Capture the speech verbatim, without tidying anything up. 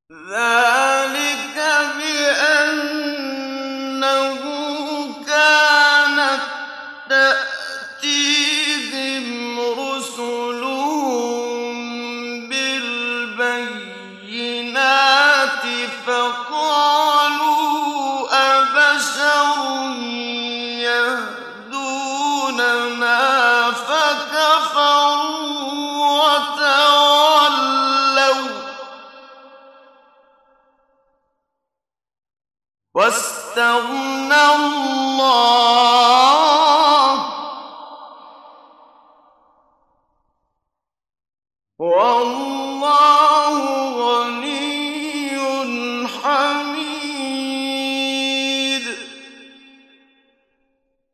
ذَٰلِكَ بِأَنَّهُ كَانَت تَّأْتِيهِمْ رُسُلُهُم بِالْبَيِّنَاتِ فَقَالُوا أَبَشَرٌ يَهْدُونَنَا فَكَفَرُوا وَتَوَلَّوا ۚ وَاسْتَغْنَى اللَّهُ ۚ وَاللَّهُ